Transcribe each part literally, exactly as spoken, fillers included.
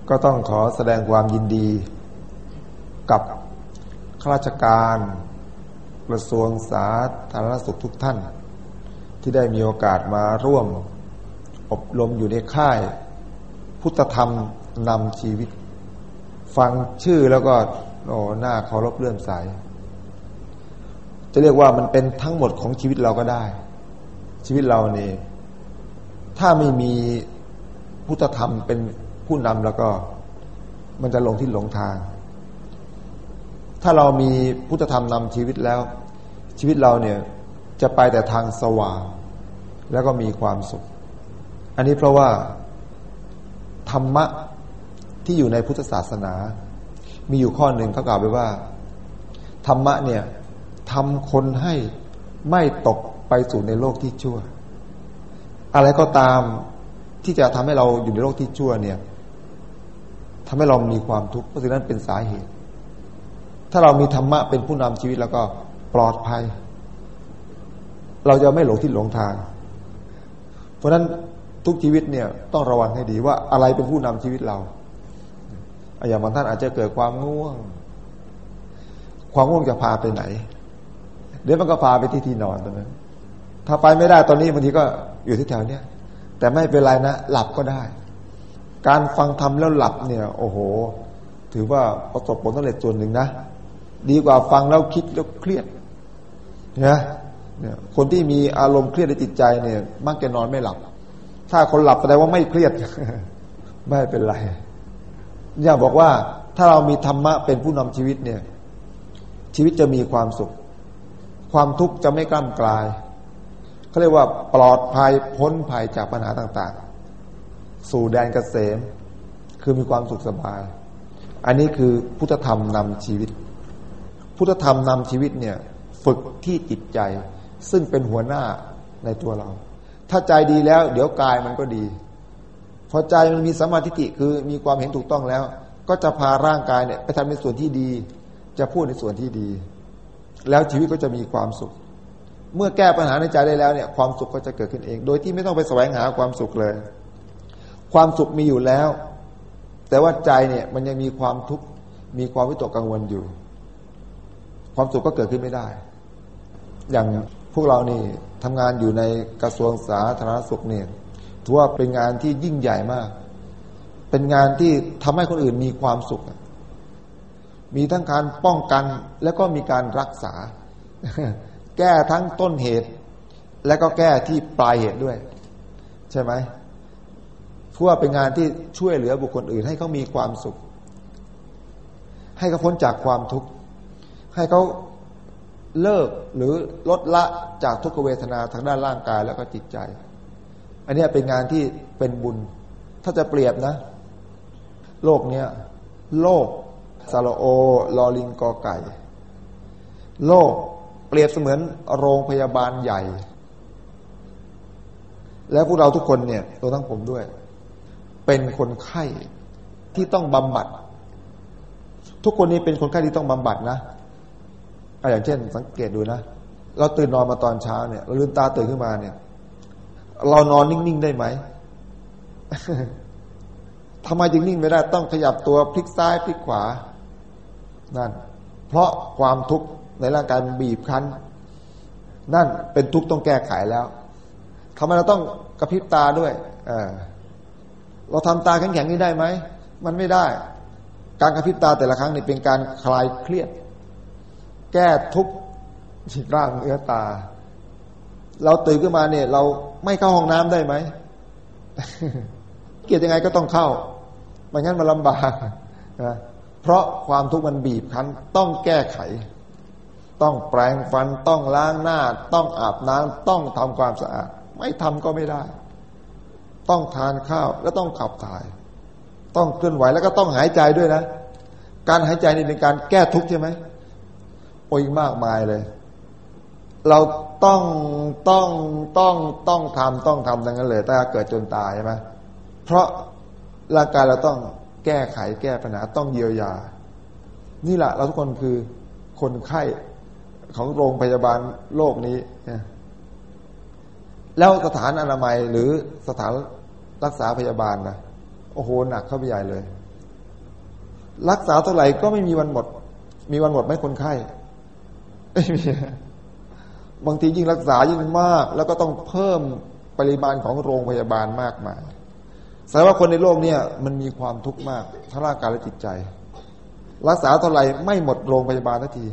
ก็ต้องขอแสดงความยินดีกับข้าราชการกระทรวงสาธารณสุขทุกท่านที่ได้มีโอกาสมาร่วมอบรมอยู่ในค่ายพุทธธรรมนำชีวิตฟังชื่อแล้วก็โอ้หน้าเคารพเลื่อมใสจะเรียกว่ามันเป็นทั้งหมดของชีวิตเราก็ได้ชีวิตเรานี่ถ้าไม่มีพุทธธรรมเป็นผู้นำแล้วก็มันจะลงที่หลงทางถ้าเรามีพุทธธรรมนำชีวิตแล้วชีวิตเราเนี่ยจะไปแต่ทางสว่างแล้วก็มีความสุขอันนี้เพราะว่าธรรมะที่อยู่ในพุทธศาสนามีอยู่ข้อหนึ่งเขากล่าวไว้ว่าธรรมะเนี่ยทำคนให้ไม่ตกไปสู่ในโลกที่ชั่วอะไรก็ตามที่จะทำให้เราอยู่ในโลกที่ชั่วเนี่ยทำให้เรามีความทุกข์เพราะฉะนั้นเป็นสาเหตุถ้าเรามีธรรมะเป็นผู้นำชีวิตแล้วก็ปลอดภัยเราจะไม่หลงทิศหลงทางเพราะฉะนั้นทุกชีวิตเนี่ยต้องระวังให้ดีว่าอะไรเป็นผู้นำชีวิตเราอย่างบางท่านอาจจะเกิดความง่วงความง่วงจะพาไปไหนเดี๋ยวมันก็พาไปที่ที่นอนตรงนั้นถ้าไปไม่ได้ตอนนี้บางทีก็อยู่ที่แถวเนี้ยแต่ไม่เป็นไรนะหลับก็ได้การฟังธรรมแล้วหลับเนี่ยโอ้โหถือว่าประสบผลสำเร็จส่วนหนึ่งนะดีกว่าฟังแล้วคิดแล้วเครียดนะเนี่ยคนที่มีอารมณ์เครียดในจิตใจเนี่ยมักจะนอนไม่หลับถ้าคนหลับแสดงว่าไม่เครียด ไม่เป็นไรอยากบอกว่าถ้าเรามีธรรมะเป็นผู้นำชีวิตเนี่ยชีวิตจะมีความสุขความทุกข์จะไม่กล้ำกลายเขาเรียกว่าปลอดภัยพ้นภัยจากปัญหาต่างๆสู่แดนเกษมคือมีความสุขสบายอันนี้คือพุทธธรรมนำชีวิตพุทธธรรมนำชีวิตเนี่ยฝึกที่จิตใจซึ่งเป็นหัวหน้าในตัวเราถ้าใจดีแล้วเดี๋ยวกายมันก็ดีพอใจมันมีสัมมาทิฏฐิคือมีความเห็นถูกต้องแล้วก็จะพาร่างกายเนี่ยไปทำในส่วนที่ดีจะพูดในส่วนที่ดีแล้วชีวิตก็จะมีความสุขเมื่อแก้ปัญหาในใจได้แล้วเนี่ยความสุขก็จะเกิดขึ้นเองโดยที่ไม่ต้องไปแสวงหาความสุขเลยความสุขมีอยู่แล้วแต่ว่าใจเนี่ยมันยังมีความทุกข์มีความวิตกกังวลอยู่ความสุขก็เกิดขึ้นไม่ได้อย่างพวกเรานี่ทำงานอยู่ในกระทรวงสาธารณสุขเนี่ยถือว่าเป็นงานที่ยิ่งใหญ่มากเป็นงานที่ทำให้คนอื่นมีความสุขมีทั้งการป้องกันแล้วก็มีการรักษา แก้ทั้งต้นเหตุและก็แก้ที่ปลายเหตุด้วยใช่ไหมเพราะว่าเป็นงานที่ช่วยเหลือบุคคลอื่นให้เขามีความสุขให้เขาพ้นจากความทุกข์ให้เขาเลิกหรือลดละจากทุกขเวทนาทางด้านร่างกายแล้วก็จิตใจอันนี้เป็นงานที่เป็นบุญถ้าจะเปรียบนะโลกเนี้ยโลกสระโอลอลิงกอไก่โลกเปรียบเสมือนโรงพยาบาลใหญ่แล้วพวกเราทุกคนเนี่ยตัวทั้งผมด้วยเป็นคนไข้ที่ต้องบำบัดทุกคนนี้เป็นคนไข้ที่ต้องบำบัดนะอย่างเช่นสังเกตดูนะเราตื่นนอนมาตอนเช้าเนี่ยเราลืมตาตื่นขึ้นมาเนี่ยเรานอนนิ่งๆได้ไหม ทำไมจึงนิ่งไม่ได้ต้องขยับตัวพลิกซ้ายพลิกขวานั่นเพราะความทุกข์ในร่างกายมันบีบคั้นนั่นเป็นทุกข์ต้องแก้ไขแล้วทำไมเราต้องกระพริบตาด้วยเออเราทำตาแข็งๆนี่ได้ไหมมันไม่ได้การกระพริบตาแต่ละครั้งนี่เป็นการคลายเครียดแก้ทุกข์ที่ร่างเนื้อตาเราตื่นขึ้นมาเนี่ยเราไม่เข้าห้องน้ำได้ไหม เกียดยังไงก็ต้องเข้าไม่งั้นมันลำบากนะเพราะความทุกข์มันบีบคั้นต้องแก้ไขต้องแปรงฟันต้องล้างหน้าต้องอาบน้ำต้องทำความสะอาดไม่ทำก็ไม่ได้ต้องทานข้าวแล้วต้องขับถ่ายต้องเคลื่อนไหวแล้วก็ต้องหายใจด้วยนะการหายใจนี่เป็นการแก้ทุกข์ใช่ไหมโอ้ยมากมายเลยเราต้องต้องต้องต้องทำต้องทำทั้งนั้นเลยถ้าเกิดจนตายใช่ไหมเพราะร่างกายเราต้องแก้ไขแก้ปัญหาต้องเยียวยานี่แหละเราทุกคนคือคนไข้ของโรงพยาบาลโลกนี้แล้วสถานอนามัยหรือสถานรักษาพยาบาลนะโอ้โหหนักเข้าไปใหญ่เลยรักษาเท่าไหร่ก็ไม่มีวันหมดมีวันหมดไหมคนไข้ไม่มีบางทียิ่งรักษายิ่งมากแล้วก็ต้องเพิ่มปริมาณของโรงพยาบาลมากมายแสดงว่าคนในโลกเนี่ยมันมีความทุกข์มากทั้งร่างกายและจิตใจรักษาเท่าไหร่ไม่หมดโรงพยาบาลทันที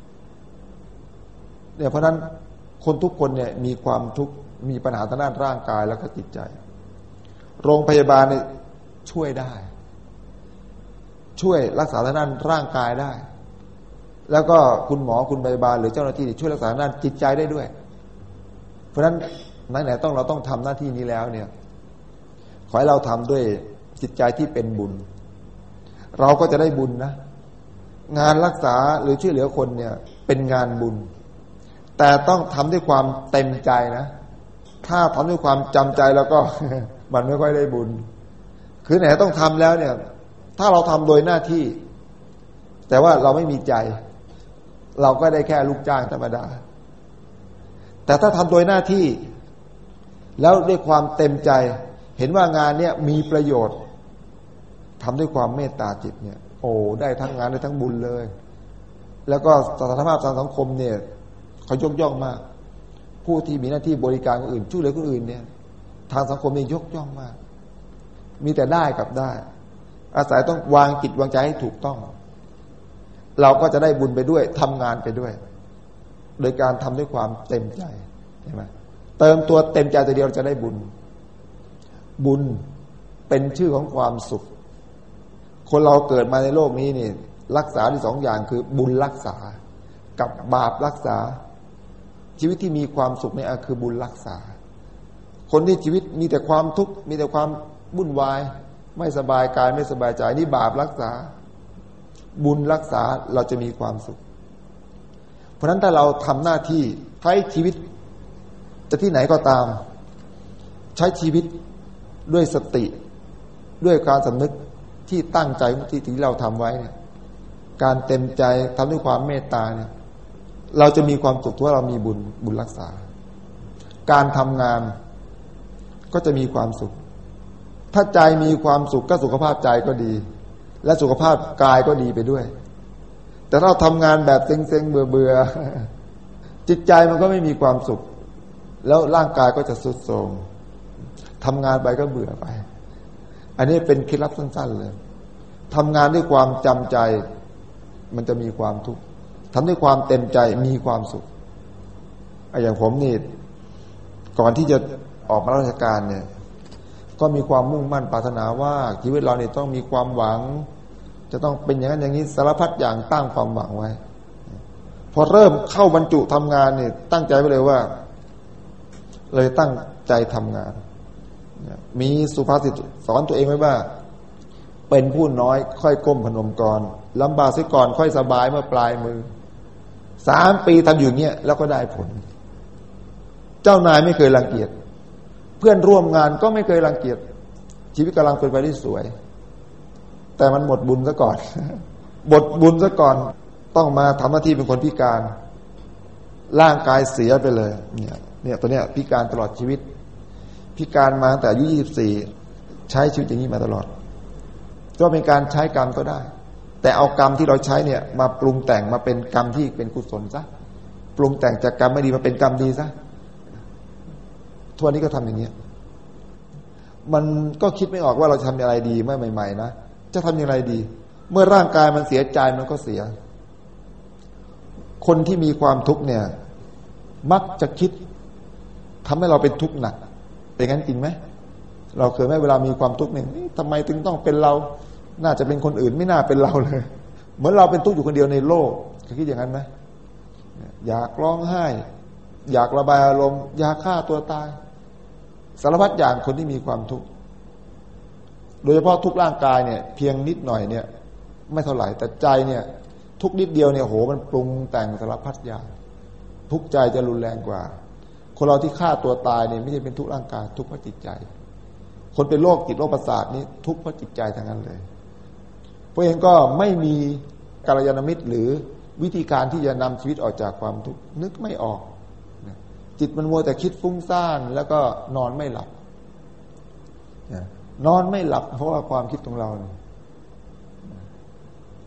เนี่ยเพราะนั้นคนทุกคนเนี่ยมีความทุกข์มีปัญหาทางด้านร่างกายแล้วก็จิตใจโรงพยาบาลเนี่ยช่วยได้ช่วยรักษาทางด้านร่างกายได้แล้วก็คุณหมอคุณพยาบาลหรือเจ้าหน้าที่ช่วยรักษาด้านจิตใจได้ด้วยเพราะฉะนั้นไหนๆต้องเราต้องทำหน้าที่นี้แล้วเนี่ยขอให้เราทำด้วยจิตใจที่เป็นบุญเราก็จะได้บุญนะงานรักษาหรือช่วยเหลือคนเนี่ยเป็นงานบุญแต่ต้องทำด้วยความเต็มใจนะถ้าทำด้วยความจำใจแล้วก็ มันไม่ค่อยได้บุญคือไหนต้องทำแล้วเนี่ยถ้าเราทำโดยหน้าที่แต่ว่าเราไม่มีใจเราก็ได้แค่ลูกจ้างธรรมดาแต่ถ้าทำโดยหน้าที่แล้วด้วยความเต็มใจเห็นว่างานเนี่ยมีประโยชน์ทำด้วยความเมตตาจิตเนี่ยโอ้ได้ทั้งงานได้ทั้งบุญเลยแล้วก็สถานภาพทางสังคมเนี่ยเขายกย่องมากผู้ที่มีหน้าที่บริการคนอื่นช่วยเหลือคนอื่นเนี่ยทางสังคมนี่ยกย่องมากมีแต่ได้กับได้อาศัยต้องวางจิตวางใจให้ถูกต้องเราก็จะได้บุญไปด้วยทำงานไปด้วยโดยการทำด้วยความเต็มใจใช่ไหมเติมตัวเต็มใจตัวเดียวจะได้บุญบุญเป็นชื่อของความสุขคนเราเกิดมาในโลกนี้นี่รักษาที่สองอย่างคือบุญรักษากับบาปรักษาชีวิตที่มีความสุขเนี่ยคือบุญรักษาคนที่ชีวิตมีแต่ความทุกข์มีแต่ความวุ่นวายไม่สบายกายไม่สบายใจนี่บาปรักษาบุญรักษาเราจะมีความสุขเพราะฉะนั้นถ้าเราทำหน้าที่ใช้ชีวิตจะที่ไหนก็ตามใช้ชีวิตด้วยสติด้วยการสำนึกที่ตั้งใจที่ที่เราทำไว้เนี่ยการเต็มใจทำด้วยความเมตตาเนี่ยเราจะมีความสุขเพราะเรามีบุญบุญรักษาการทำงานก็จะมีความสุขถ้าใจมีความสุขก็สุขภาพใจก็ดีและสุขภาพกายก็ดีไปด้วยแต่ถ้าเราทำงานแบบเซ็งๆเบื่อๆจิตใจมันก็ไม่มีความสุขแล้วร่างกายก็จะทรุดโทรมทำงานไปก็เบื่อไปอันนี้เป็นเคล็ดลับสั้นๆเลยทำงานด้วยความจำใจมันจะมีความทุกข์ทำด้วยความเต็มใจมีความสุขอย่างผมนี่ก่อนที่จะออกมาราชการเนี่ยก็มีความมุ่งมั่นปรารถนาว่าชีวิตเราเนี่ยต้องมีความหวังจะต้องเป็นอย่างนั้นอย่างนี้สารพัดอย่างตั้งความหวังไว้พอเริ่มเข้าบรรจุทำงานเนี่ยตั้งใจไว้เลยว่าเลยตั้งใจทำงานมีสุภาษิตสอนตัวเองไว้ว่าเป็นผู้น้อยค่อยก้มพนมก่อนลำบากเสียก่อนค่อยสบายเมื่อปลายมือสามปีทำอยู่เงี้ยแล้วก็ได้ผลเจ้านายไม่เคยรังเกียจเพื่อนร่วมงานก็ไม่เคยรังเกียจชีวิตกำลังเป็นไปได้สวยแต่มันหมดบุญซะก่อนหมดบุญซะก่อนต้องมาทำหน้าที่เป็นคนพิการร่างกายเสียไปเลยเนี่ยเนี่ยตัวเนี้ยพิการตลอดชีวิตพิการมาตั้งแต่อายุยี่สิบสี่ใช้ชีวิตอย่างนี้มาตลอดก็เป็นการใช้กรรมก็ได้แต่เอากรรมที่เราใช้เนี่ยมาปรุงแต่งมาเป็นกรรมที่เป็นกุศลซะปรุงแต่งจากกรรมไม่ดีมาเป็นกรรมดีซะทั่วนี้ก็ทำอย่างนี้มันก็คิดไม่ออกว่าเราทำอะไรดีเมื่อใหม่ๆนะจะทำอย่างไรดีเมื่อร่างกายมันเสียใจมันก็เสียคนที่มีความทุกข์เนี่ยมักจะคิดทำให้เราเป็นทุกข์หนักเป็นงั้นจริงไหมเราเคยไหมเวลามีความทุกข์เนี่ยทำไมถึงต้องเป็นเราน่าจะเป็นคนอื่นไม่น่าเป็นเราเลยเหมือนเราเป็นทุกข์อยู่คนเดียวในโลกเคยคิดอย่างนั้นไหมอยากร้องไห้อยากระบายอารมณ์อยากฆ่าตัวตายสารพัดอย่างคนที่มีความทุกข์โดยเฉพาะทุกร่างกายเนี่ยเพียงนิดหน่อยเนี่ยไม่เท่าไหร่แต่ใจเนี่ยทุกนิดเดียวเนี่ยโหมันปรุงแต่งสารพัดอย่างทุกใจจะรุนแรงกว่าคนเราที่ฆ่าตัวตายเนี่ยไม่ใช่เป็นทุกร่างกายทุกเพราะจิตใจคนเป็นโรคจิตโรคประสาทนี้ทุกเพราะจิตใจทั้งนั้นเลยเพราะเองก็ไม่มีกัลยาณมิตรหรือวิธีการที่จะนำชีวิตออกจากความทุกข์นึกไม่ออกจิตมันมัวแต่คิดฟุ้งซ่านแล้วก็นอนไม่หลับนอนไม่หลับเพราะว่าความคิดของเรา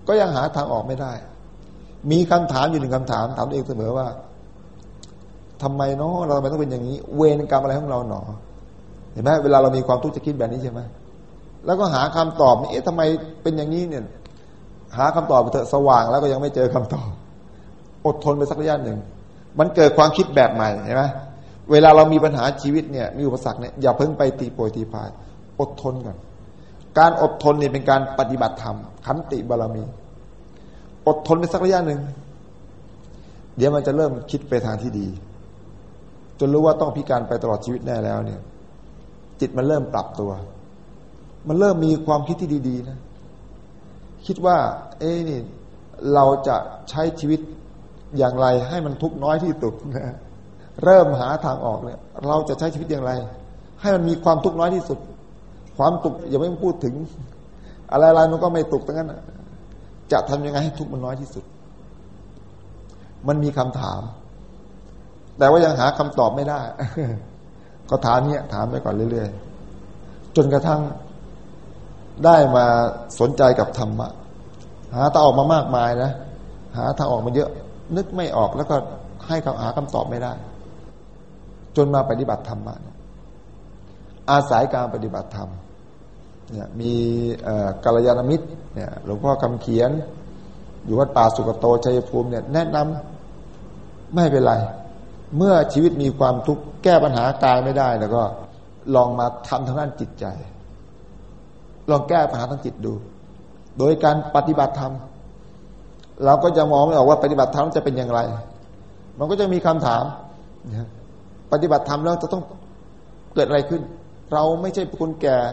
ก็ยังหาทางออกไม่ได้มีคำถามอยู่หนึ่งคำถามถามตัวเองเสมอว่าทำไมเนาะเราทำไมต้องเป็นอย่างนี้เวรกรรมอะไรของเราหนอเห็นไหมเวลาเรามีความทุกข์จะคิดแบบนี้ใช่ไหมแล้วก็หาคำตอบเอ๊ะทำไมเป็นอย่างนี้เนี่ยหาคำตอบไปเถอะสว่างแล้วก็ยังไม่เจอคำตอบอดทนไปสักระยะหนึ่งมันเกิดความคิดแบบใหม่เห็นไหมเวลาเรามีปัญหาชีวิตเนี่ยมีอุปสรรคเนี่ยอย่าเพิ่งไปตีโพยตีพายอดทนก่อนการอดทนเนี่ยเป็นการปฏิบัติธรรมขันติบารมีอดทนไปสักระยะหนึ่งเดี๋ยวมันจะเริ่มคิดไปทางที่ดีจนรู้ว่าต้องพิการไปตลอดชีวิตแน่แล้วเนี่ยจิตมันเริ่มปรับตัวมันเริ่มมีความคิดที่ดีๆนะคิดว่าเอ้นี่เราจะใช้ชีวิตอย่างไรให้มันทุกข์น้อยที่สุดนะเริ่มหาทางออกเลยเราจะใช้ชีวิตอย่างไรให้มันมีความทุกข์น้อยที่สุดความทุกข์อย่าไม่พูดถึงอะไรๆมันก็ไม่ทุกข์ทั้งนั้นจะทำยังไงให้ทุกข์มันน้อยที่สุดมันมีคำถามแต่ว่ายังหาคำตอบไม่ได้ก็ถามเนี้ยถามไปก่อนเรื่อยๆจนกระทั่งได้มาสนใจกับธรรมะหาทางออกมามากมายนะหาทางออกมาเยอะนึกไม่ออกแล้วก็ให้คำหาคำตอบไม่ได้จนมาปฏิบัติธรรมะอาศัยการปฏิบัติธรรมเนี่ยมีกัลยาณมิตรเนี่ยหลวงพ่อคำเขียนอยู่วัดป่าสุกโตชัยภูมิเนี่ยแนะนำไม่เป็นไรเมื่อชีวิตมีความทุกข์แก้ปัญหากายไม่ได้แล้วก็ลองมาทำทางด้านจิตใจลองแก้ปัญหาทางจิตดูโดยการปฏิบัติธรรมเราก็จะมองไม่ออกว่าปฏิบัติธรรมจะเป็นอย่างไรมันก็จะมีคำถามปฏิบัติธรรมแล้วจะต้องเกิดอะไรขึ้นเราไม่ใช่เป็นคนแก่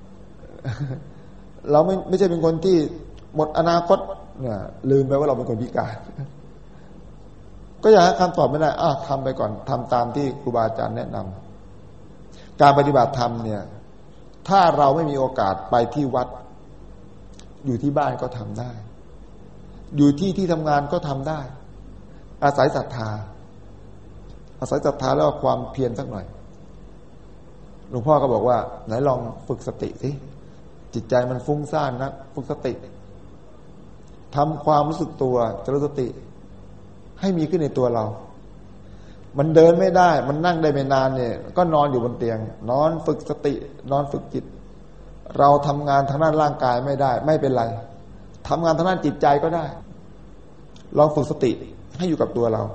เราไม่ไม่ใช่เป็นคนที่หมดอนาคตเนี่ยลืมไปว่าเราเป็นคนพิการก็อยากให้คำตอบไม่ได้อ่ะทำไปก่อนทำตามที่ครูบาอาจารย์แนะนำการปฏิบัติธรรมเนี่ยถ้าเราไม่มีโอกาสไปที่วัดอยู่ที่บ้านก็ทำได้อยู่ที่ที่ทำงานก็ทำได้อาศัยศรัทธาอาศัยศรัทธาแล้วความเพียรสักหน่อยหลวงพ่อก็บอกว่าไหนลองฝึกสติสิจิตใจมันฟุ้งซ่านนะฝึกสติทำความรู้สึกตัวเจริญสติให้มีขึ้นในตัวเรามันเดินไม่ได้มันนั่งได้ไม่นานเนี่ยก็นอนอยู่บนเตียงนอนฝึกสตินอนฝึกจิตเราทำงานทางด้านร่างกายไม่ได้ไม่เป็นไรทำงานทางด้านจิตใจก็ได้ลองฝึกสติให้อยู่กับตัวเรา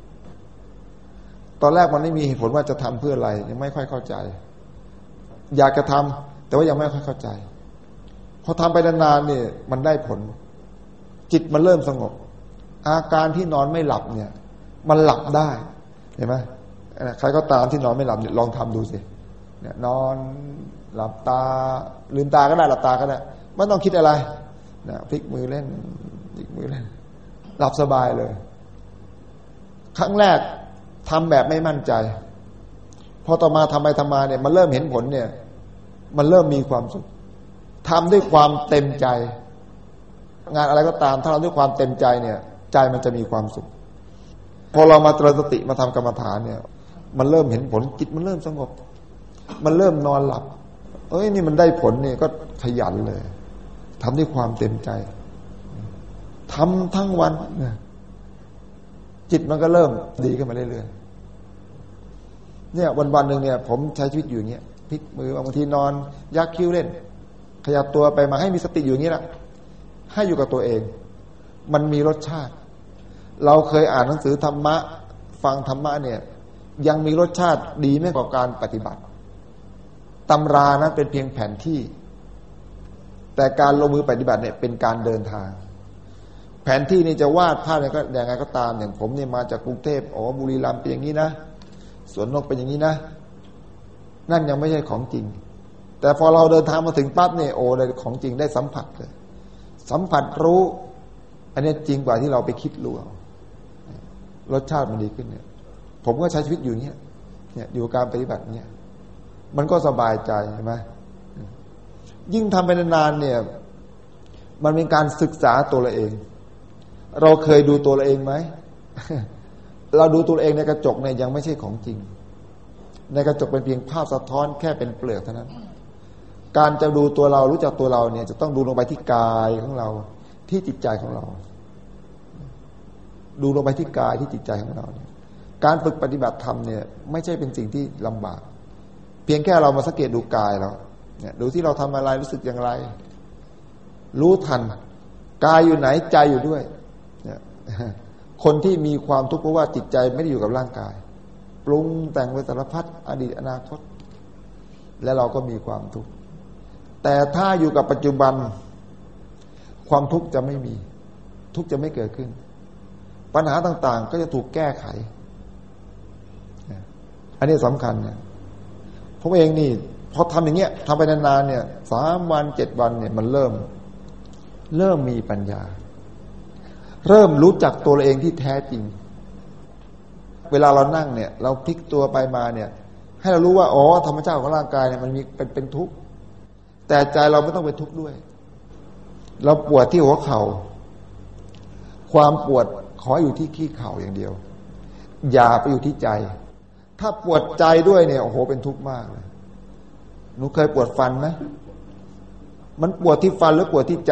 ตอนแรกมันไม่มีเหตุผลว่าจะทำเพื่ออะไรยังไม่ค่อยเข้าใจอยากจะทำแต่ว่ายังไม่ค่อยเข้าใจพอทำไปนานๆเนี่ยมันได้ผลจิตมันเริ่มสงบอาการที่นอนไม่หลับเนี่ยมันหลับได้เห็นไหมใครก็ตามที่นอนไม่หลับเนี่ยลองทำดูสิเนี่ยนอนหลับตาลืมตาก็ได้หลับตาก็ได้ไม่ต้องคิดอะไรเนี่ยพลิกมือเล่นพลิกมือเล่นหลับสบายเลยครั้งแรกทำแบบไม่มั่นใจพอต่อมาทำไปทำมาเนี่ยมันเริ่มเห็นผลเนี่ยมันเริ่มมีความสุขทำด้วยความเต็มใจงานอะไรก็ตามถ้าเราด้วยความเต็มใจเนี่ยใจมันจะมีความสุขพอเรามาเจริญสติมาทำกรรมฐานเนี่ยมันเริ่มเห็นผลจิตมันเริ่มสงบมันเริ่มนอนหลับเอ้ยนี่มันได้ผลเนี่ยก็ขยันเลยทำด้วยความเต็มใจทำทั้งวันจิตมันก็เริ่มดีขึ้นมาเรื่อยๆเนี่ยวันๆหนึ่งเนี่ยผมใช้ชีวิตอยู่อย่างเงี้ยพลิกมือบางทีนอนยักคิ้วเล่นขยับตัวไปมาให้มีสติอยู่อย่างนี้แหละให้อยู่กับตัวเองมันมีรสชาติเราเคยอ่านหนังสือธรรมะฟังธรรมะเนี่ยยังมีรสชาติดีไม่กว่าการปฏิบัติตำรานะเป็นเพียงแผนที่แต่การลงมือปฏิบัติเนี่ยเป็นการเดินทางแผนที่นี่จะวาดภาพอะไรก็อย่างไรก็ตามอย่างผมเนี่ยมาจากกรุงเทพอ๋อบุรีรัมย์เป็นอย่างนี้นะสวนนกเป็นอย่างนี้นะนั่นยังไม่ใช่ของจริงแต่พอเราเดินทางมาถึงปั๊บเนี่ยโอ้ได้ของจริงได้สัมผัสเลยสัมผัสรู้อันนี้จริงกว่าที่เราไปคิดรู้รสชาติมันดีขึ้นเนี่ยผมก็ใช้ชีวิตอยู่เนี่ยเนี่ยอยู่การปฏิบัติเนี่ยมันก็สบายใจใช่ไหมยิ่งทำไปนานๆเนี่ยมันเป็นการศึกษาตัวเราเองเราเคยดูตัวเราเองไหม เราดูตัวเองในกระจกเนี่ยยังไม่ใช่ของจริงในกระจกเป็นเพียงภาพสะท้อนแค่เป็นเปลือกเท่านั้นการจะดูตัวเรารู้จักตัวเราเนี่ยจะต้องดูลงไปที่กายของเราที่จิตใจของเราดูลงไปที่กายที่จิตใจของเราเนี่ยการฝึกปฏิบัติธรรมเนี่ยไม่ใช่เป็นสิ่งที่ลำบากเพียงแค่เรามาสังเกตดูกายเราเนี่ยดูที่เราทำอะไรรู้สึกอย่างไรรู้ทันกายอยู่ไหนใจอยู่ด้วยเนี่ยคนที่มีความทุกข์เพราะว่าจิตใจไม่ได้อยู่กับร่างกายปรุงแต่งไปสารพัดอดีตอนาคตและเราก็มีความทุกข์แต่ถ้าอยู่กับปัจจุบันความทุกข์จะไม่มีทุกข์จะไม่เกิดขึ้นปัญหาต่างๆก็จะถูกแก้ไขอันนี้สำคัญเนี่ยผมเองนี่พอทำอย่างเงี้ยทำไปนานๆเนี่ยสามวันเจ็ดวันเนี่ยมันเริ่มเริ่มมีปัญญาเริ่มรู้จักตัวเราเองที่แท้จริงเวลาเรานั่งเนี่ยเราพลิกตัวไปมาเนี่ยให้เรารู้ว่าอ๋อธรรมชาติของร่างกายเนี่ยมันมีเป็นเป็นทุกข์แต่ใจเราไม่ต้องเป็นทุกข์ด้วยเราปวดที่หัวเข่าความปวดขออยู่ที่ขี้เข่าอย่างเดียวอย่าไปอยู่ที่ใจถ้าปวดใจด้วยเนี่ยโอ้โหเป็นทุกข์มากเลยหนูเคยปวดฟันไหมมันปวดที่ฟันหรือปวดที่ใจ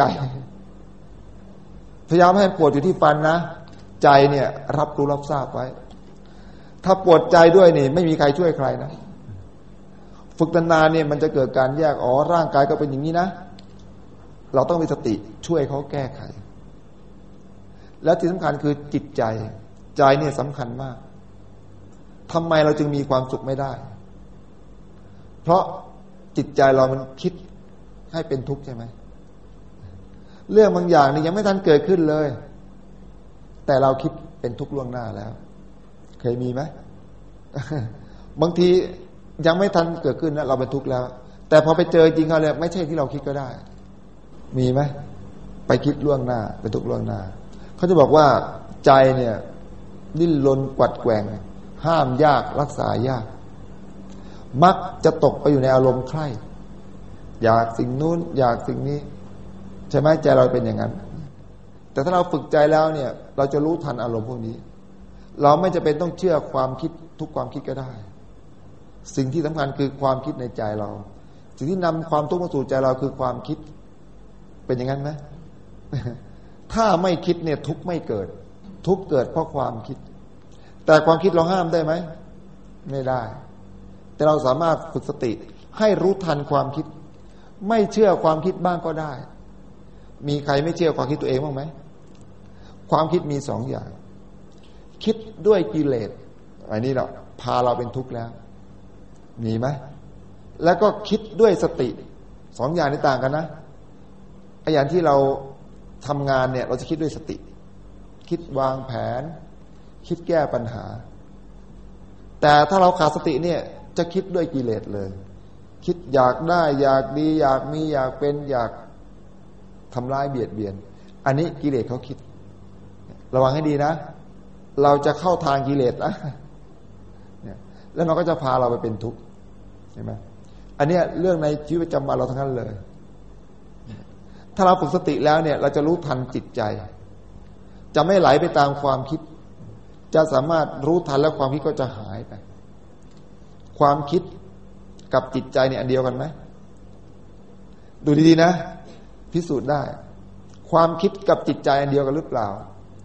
พยายามให้ปวดอยู่ที่ฟันนะใจเนี่ยรับรู้รับทราบไว้ถ้าปวดใจด้วยนี่ไม่มีใครช่วยใครนะฝึกนานๆเนี่ยมันจะเกิดการแยกอ๋อร่างกายก็เป็นอย่างนี้นะเราต้องมีสติช่วยเขาแก้ไขแล้วที่สำคัญคือจิตใจใจเนี่ยสำคัญมากทำไมเราจึงมีความสุขไม่ได้เพราะจิตใจเรามันคิดให้เป็นทุกข์ใช่ไหมเรื่องบางอย่างนี่ยังไม่ทันเกิดขึ้นเลยแต่เราคิดเป็นทุกข์ล่วงหน้าแล้วเคยมีไหม บางทียังไม่ทันเกิดขึ้นนะเราเป็นทุกข์แล้วแต่พอไปเจอจริงเขาเลยไม่ใช่ที่เราคิดก็ได้มีไหมไปคิดล่วงหน้าเป็นทุกข์ล่วงหน้าเขาจะบอกว่าใจเนี่ยดิ้นรนกวัดแกว่งห้ามยากรักษายากมักจะตกไปอยู่ในอารมณ์ใคร่อยากสิ่งนู้นอยากสิ่งนี้ใช่ไหมใจเราเป็นอย่างนั้นแต่ถ้าเราฝึกใจแล้วเนี่ยเราจะรู้ทันอารมณ์พวกนี้เราไม่จะเป็นต้องเชื่อความคิดทุกความคิดก็ได้สิ่งที่สำคัญคือความคิดในใจเราสิ่งที่นำความทุกข์มาสู่ใจเราคือความคิดเป็นอย่างนั้นไหม ถ้าไม่คิดเนี่ยทุกข์ไม่เกิดทุกข์เกิดเพราะความคิดแต่ความคิดเราห้ามได้ไหมไม่ได้แต่เราสามารถฝึกสติให้รู้ทันความคิดไม่เชื่อความคิดบ้างก็ได้มีใครไม่เชื่อความคิดตัวเองบ้างไหมความคิดมีสองอย่างคิดด้วยกิเลสอันนี้เราพาเราเป็นทุกข์แล้วมีไหมแล้วก็คิดด้วยสติสองอย่างนี้ต่างกันนะไอ้อย่างที่เราทำงานเนี่ยเราจะคิดด้วยสติคิดวางแผนคิดแก้ปัญหาแต่ถ้าเราขาดสติเนี่ยจะคิดด้วยกิเลสเลยคิดอยากได้อยากดีอยากมีอยากเป็นอยากทำร้ายเบียดเบียนอันนี้กิเลสเขาคิดระวังให้ดีนะเราจะเข้าทางกิเลสนะเนี่ยแล้วมันก็จะพาเราไปเป็นทุกข์ใช่ไหมอันนี้เรื่องในชีวิตประจำวันเราทั้งนั้นเลยถ้าเราฝึกสติแล้วเนี่ยเราจะรู้ทันจิตใจจะไม่ไหลไปตามความคิดจะสามารถรู้ทันแล้วความคิดก็จะหายไปความคิดกับจิตใจเนี่ยอันเดียวกันไหมดูดีๆนะพิสูจน์ได้ความคิดกับจิตใจอันเดียวกันหรือเปล่า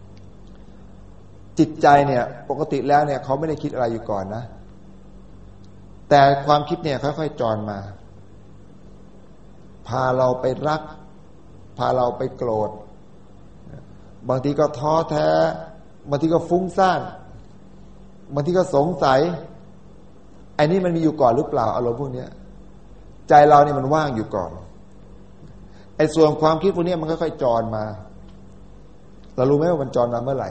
จิตใจเนี่ยปกติแล้วเนี่ยเขาไม่ได้คิดอะไรอยู่ก่อนนะแต่ความคิดเนี่ยค่อยๆจรมาพาเราไปรักพาเราไปโกรธบางทีก็ท้อแท้บางทีก็ฟุ้งซ่านบางทีก็สงสัยไอ้นี่มันมีอยู่ก่อนหรือเปล่าอารมณ์พวกนี้ใจเราเนี่ยมันว่างอยู่ก่อนไอ้ส่วนความคิดพวกนี้มันค่อยๆจรมาเรารู้ไหมว่ามันจรมาเมื่อไหร่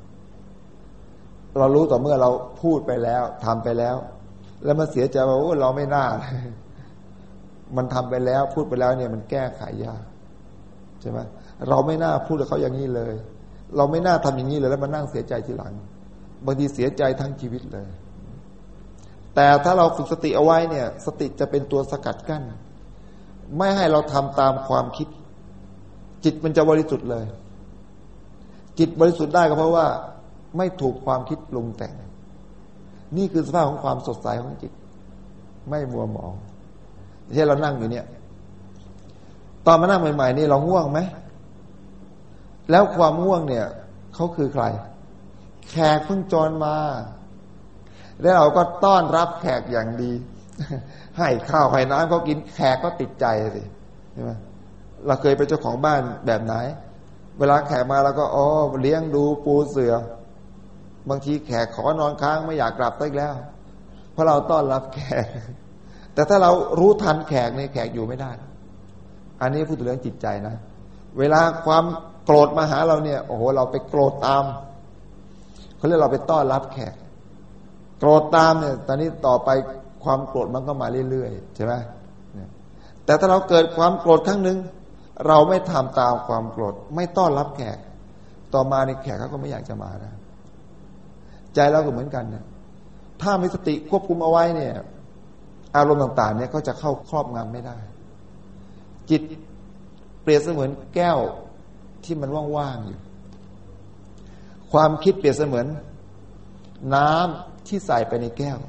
เรารู้ต่อเมื่อเราพูดไปแล้วทำไปแล้วแล้วมันเสียใจว่าโอ้เราไม่น่ามันทำไปแล้วพูดไปแล้วเนี่ยมันแก้ไขยากใช่ไหมเราไม่น่าพูดกับเขาอย่างนี้เลยเราไม่น่าทำอย่างนี้เลยแล้วมานั่งเสียใจทีหลังบางทีเสียใจทั้งชีวิตเลยแต่ถ้าเราฝึกสติเอาไว้เนี่ยสติจะเป็นตัวสกัดกั้นไม่ให้เราทำตามความคิดจิตมันจะบริสุทธิ์เลยจิตบริสุทธิ์ได้ก็เพราะว่าไม่ถูกความคิดปรุงแต่งนี่คือสภาพของความสดใสของจิตไม่มัวหมองที่เรานั่งอยู่เนี่ยตอนมานั่งใหม่ๆนี่เราง่วงไหมแล้วความง่วงเนี่ยเขาคือใครแขกเพิ่งจรมาแล้วเราก็ต้อนรับแขกอย่างดีให้ข้าวให้น้ำเขากินแขกก็ติดใจสิใช่ไหมเราเคยเป็นเจ้าของบ้านแบบไหนเวลาแขกมาเราก็อ๋อเลี้ยงดูปูเสือบางทีแขกขอนอนค้างไม่อยากกลับอีกแล้วเพราะเราต้อนรับแขกแต่ถ้าเรารู้ทันแขกในแขกอยู่ไม่ได้อันนี้พูดถึงเรื่องจิตใจนะเวลาความโกรธมาหาเราเนี่ยโอ้โหเราไปโกรธตามเขาเรียกเราไปต้อนรับแขกโกรธตามเนี่ยตอนนี้ต่อไปความโกรธมันก็มาเรื่อยๆใช่ไหมแต่ถ้าเราเกิดความโกรธครั้งหนึ่งเราไม่ทำตามความโกรธไม่ต้อนรับแขกต่อมาในแขกเขาก็ไม่อยากจะมานะใจเราก็เหมือนกันนะถ้ามีสติควบคุมเอาไว้เนี่ยอารมณ์ต่างๆเนี่ยก็จะเข้าครอบงำไม่ได้จิตเปรียบเสมือนแก้วที่มันว่างๆอยู่ความคิดเปรียบเสมือนน้ำที่ใส่ไปในแก้ว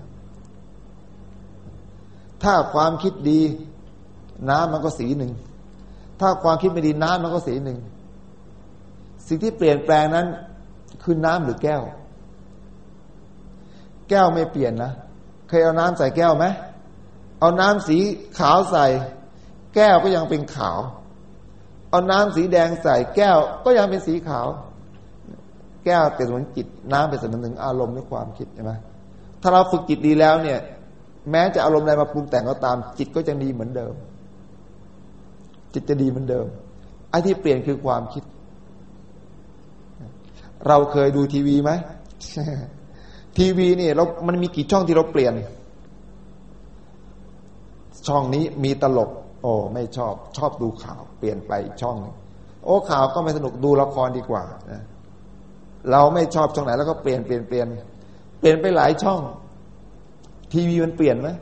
ถ้าความคิดดีน้ำมันก็สีหนึ่งถ้าความคิดไม่ดีน้ำมันก็สีหนึ่งสิ่งที่เปลี่ยนแปลงนั้นคือน้ำหรือแก้วแก้วไม่เปลี่ยนนะเคยเอาน้ำใส่แก้วไหมเอาน้ำสีขาวใส่แก้วก็ยังเป็นขาวเอาน้ำสีแดงใส่แก้วก็ยังเป็นสีขาวแก้วเป็นเหมือนจิตน้ำเป็นส่วนหนึ่งอารมณ์และความคิดใช่ไหมถ้าเราฝึกจิตดีแล้วเนี่ยแม้จะอารมณ์ใดมาปรุงแต่งก็ตามจิตก็จะดีเหมือนเดิมจิตจะดีเหมือนเดิมไอ้ที่เปลี่ยนคือความคิดเราเคยดูทีวีไหมทีวีเนี่ยเรามันมีกี่ช่องที่เราเปลี่ยนช่องนี้มีตลกโอ้ไม่ชอบชอบดูข่าวเปลี่ยนไปช่องนึงโอ้ข่าวก็ไม่สนุกดูละครดีกว่านะเราไม่ชอบช่องไหนแล้วก็เปลี่ยนเปลี่ยนเปลี่ยนเปลี่ยนไปหลายช่องทีวีมันเปลี่ยนไหม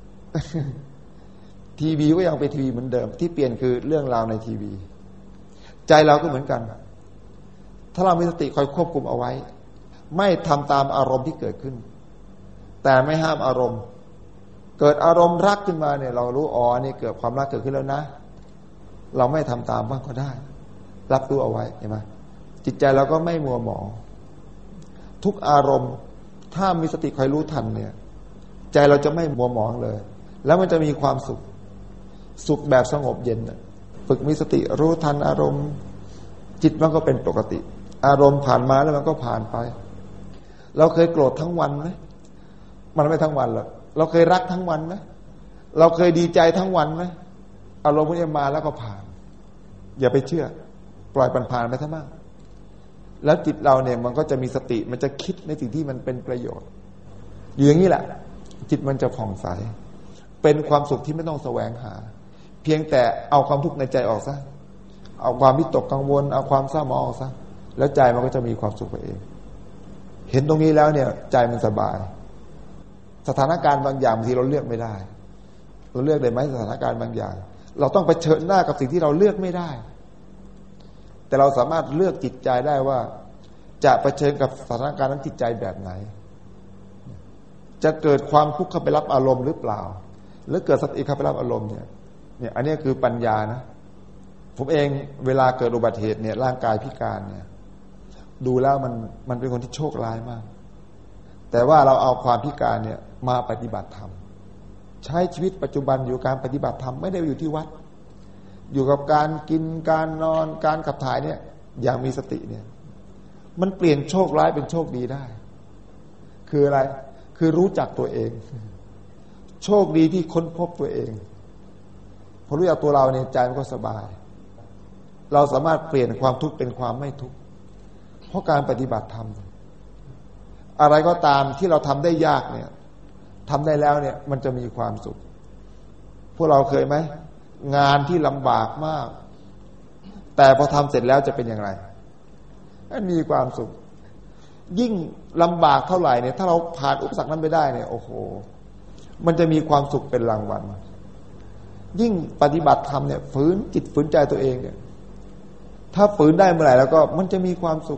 ทีวีก็ยังเป็นทีวีเหมือนเดิมที่เปลี่ยนคือเรื่องราวในทีวีใจเราก็เหมือนกันถ้าเรามีสติคอยควบคุมเอาไว้ไม่ทำตามอารมณ์ที่เกิดขึ้นแต่ไม่ห้ามอารมณ์เกิดอารมณ์รักขึ้นมาเนี่ยเรารู้อ๋อนี่เกิดความรักเกิดขึ้นแล้วนะเราไม่ทำตามบ้างก็ได้รับรู้เอาไว้เห็นไหมจิตใจเราก็ไม่มัวหมองทุกอารมณ์ถ้ามีสติคอยรู้ทันเนี่ยใจเราจะไม่มัวหมองเลยแล้วมันจะมีความสุขสุขแบบสงบเย็นฝึกมีสติรู้ทันอารมณ์จิตมันก็เป็นปกติอารมณ์ผ่านมาแล้วมันก็ผ่านไปเราเคยโกรธทั้งวันไหมมันไม่ทั้งวันหรอกเราเคยรักทั้งวันไหมเราเคยดีใจทั้งวันไหมอารมณ์พวกนี้มาแล้วก็ผ่านอย่าไปเชื่อปล่อยผ่านๆไปซะบ้างแล้วจิตเราเนี่ยมันก็จะมีสติมันจะคิดในสิ่งที่มันเป็นประโยชน์อยู่อย่างนี้แหละจิตมันจะผ่องใสเป็นความสุขที่ไม่ต้องแสวงหาเพียงแต่เอาความทุกข์ในใจออกซะเอาความวิตกกังวลเอาความเศร้าหมองออกซะแล้วใจมันก็จะมีความสุขไปเองเห็นตรงนี้แล้วเนี่ยใจมันสบายสถานการณ์บางอย่างบางทีเราเลือกไม่ได้เราเลือกได้ไหมสถานการณ์บางอย่างเราต้องเผชิญหน้ากับสิ่งที่เราเลือกไม่ได้แต่เราสามารถเลือกจิตใจได้ว่าจะเผชิญกับสถานการณ์นั้นจิตใจแบบไหนจะเกิดความทุกข์เข้าไปรับอารมณ์หรือเปล่าหรือเกิดสติเข้าไปรับอารมณ์เนี่ยเนี่ยอันนี้คือปัญญานะผมเองเวลาเกิดอุบัติเหตุเนี่ยร่างกายพิการเนี่ยดูแล้วมันมันเป็นคนที่โชคร้ายมากแต่ว่าเราเอาความพิการเนี่ยมาปฏิบัติธรรมใช้ชีวิตปัจจุบันอยู่การปฏิบัติธรรมไม่ได้อยู่ที่วัดอยู่กับการกินการนอนการขับถ่ายเนี่ยอย่างมีสติเนี่ยมันเปลี่ยนโชคร้ายเป็นโชคดีได้คืออะไรคือรู้จักตัวเองโชคดีที่ค้นพบตัวเองพอรู้จักตัวเราเนี่ยใจมันก็สบายเราสามารถเปลี่ยนความทุกข์เป็นความไม่ทุกข์เพราะการปฏิบัติธรรมอะไรก็ตามที่เราทำได้ยากเนี่ยทำได้แล้วเนี่ยมันจะมีความสุขพวกเราเคยไหมงานที่ลำบากมากแต่พอทำเสร็จแล้วจะเป็นอย่างไรมีความสุขยิ่งลำบากเท่าไหร่เนี่ยถ้าเราผ่านอุปสรรคนั้นไปได้เนี่ยโอ้โหมันจะมีความสุขเป็นรางวัลยิ่งปฏิบัติธรรมเนี่ยฝืนจิตฝืนใจตัวเองเนี่ยถ้าฝืนได้เมื่อไหร่แล้วก็มันจะมีความสุข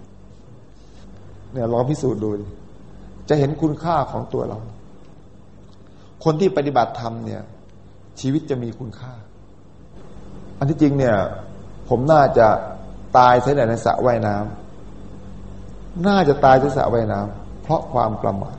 เนี่ยลองพิสูจน์ดูจะเห็นคุณค่าของตัวเราคนที่ปฏิบัติธรรมเนี่ยชีวิตจะมีคุณค่าอันที่จริงเนี่ยผมน่าจะตายเสียในสระว่ายน้ำน่าจะตายที่สระว่ายน้ำเพราะความประมาท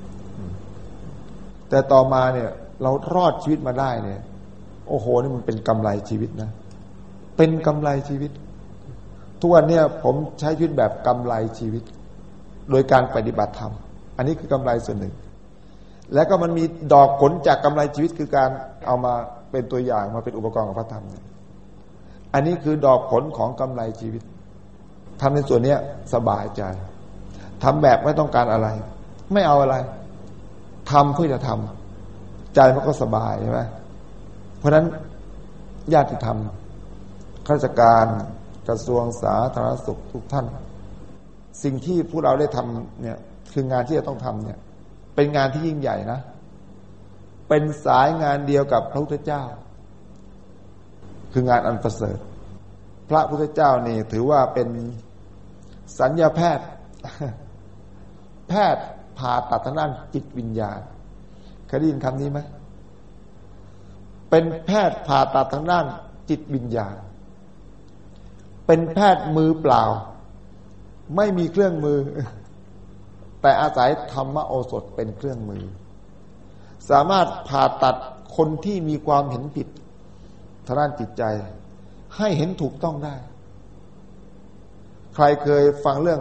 แต่ต่อมาเนี่ยเรารอดชีวิตมาได้เนี่ยโอ้โหนี่มันเป็นกำไรชีวิตนะเป็นกำไรชีวิตทุกวันเนี่ยผมใช้ชีวิตแบบกำไรชีวิตโดยการปฏิบัติธรรมอันนี้คือกำไรส่วนหนึ่งแล้วก็มันมีดอกผลจากกำไรชีวิตคือการเอามาเป็นตัวอย่างมาเป็นอุปกรณ์ของพระธรรมอันนี้คือดอกผลของกำไรชีวิตทำในส่วนนี้สบายใจทำแบบไม่ต้องการอะไรไม่เอาอะไรทำเพื่อจะทำใจมันก็สบายใช่ไหมเพราะฉะนั้นญาติธรรมข้าราชการกระทรวงสาธารณสุขทุกท่านสิ่งที่พวกเราได้ทำเนี่ยคืองานที่จะต้องทำเนี่ยเป็นงานที่ยิ่งใหญ่นะเป็นสายงานเดียวกับพระพุทธเจ้าคืองานอันประเสริฐพระพุทธเจ้านี่ถือว่าเป็นสัญญาแพทย์แพทย์ผ่าตัดทางด้านจิตวิญญาณเคยได้ยินคำนี้ไหมเป็นแพทย์ผ่าตัดทางด้านจิตวิญญาณเป็นแพทย์มือเปล่าไม่มีเครื่องมือแต่อาศัยธรรมโอสถเป็นเครื่องมือสามารถผ่าตัดคนที่มีความเห็นผิดทางด้านจิตใจให้เห็นถูกต้องได้ใครเคยฟังเรื่อง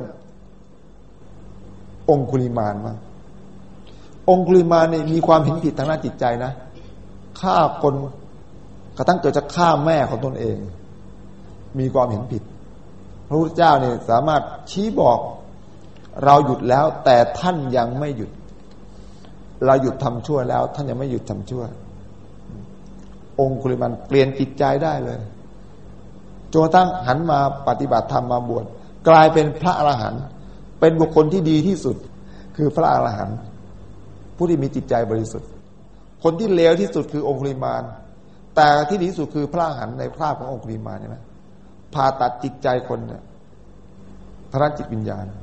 องคุลิมานมั้งองคุลิมานนี่มีความเห็นผิดทางด้านจิตใจนะฆ่าคนกระทั่งเกิดจะฆ่าแม่ของตนเองมีความเห็นผิดพระพุทธเจ้าเนี่ยสามารถชี้บอกเราหยุดแล้วแต่ท่านยังไม่หยุดเราหยุดทำชั่วแล้วท่านยังไม่หยุดทำชั่วองคุลิมานเปลี่ยนจิตใจได้เลยจนกระทั่งหันมาปฏิบัติธรรมมาบวชกลายเป็นพระอรหันต์เป็นบุคคลที่ดีที่สุดคือพระอรหันต์ผู้ที่มีจิตใจบริสุทธิ์คนที่เลวที่สุดคือองคุลิมานแต่ที่ดีที่สุดคือพระอรหันต์ในภาพขององคุลิมานใช่ไหมผ่าตัดจิตใจคนเนี่ยทางด้านจิตวิญญาณ